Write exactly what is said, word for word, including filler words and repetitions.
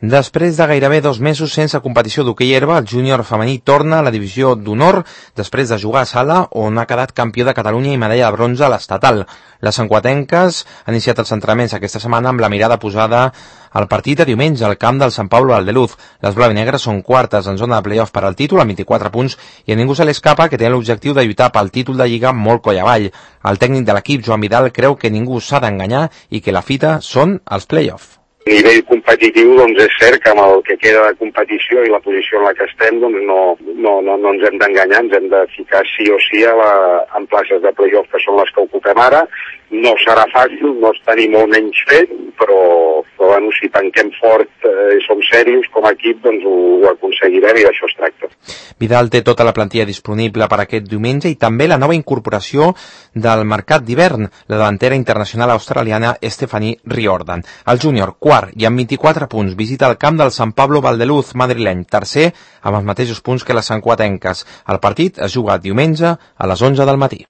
Després de gairebé dos mesos sense competició d'hoquei herba, el júnior femení torna a la divisió d'honor després de jugar a Sala, on ha quedat campió de Catalunya i medalla de bronze a l'estatal. Les sancuatenques han iniciat els entrenaments aquesta setmana amb la mirada posada al partit de diumenge al camp del Sant Pablo Valdeluz. Les blavinegres són quartes en zona de playoff per al títol, amb vint-i-quatre punts, i a ningú se l'escapa que tenen l'objectiu de lluitar pel títol de Lliga molt coll avall. El tècnic de l'equip, Joan Vidal, creu que ningú s'ha d'enganyar i que la fita són els playoff. A nivell competitiu, doncs és cert que amb el que queda de competició i la posició en la que estem, doncs no, no, no, no ens hem d'enganyar, ens hem de ficar sí o sí a la, en places de playoff, que són les que ocupem ara. No serà fàcil, no està ni molt menys fet, però, però bueno, si tanquem fort eh, i som serios com a equip, doncs ho, ho aconseguirem i d'això es tracta. Vidal té tota la plantilla disponible per aquest diumenge i també la nova incorporació del mercat d'hivern, la davantera internacional australiana Stephanie Riordan. El júnior, quart i amb vint-i-quatre punts, visita el camp del Sant Pablo Valdeluz madrileny, tercer amb els mateixos punts que les sancuatenques. El partit es juga diumenge a les onze del matí.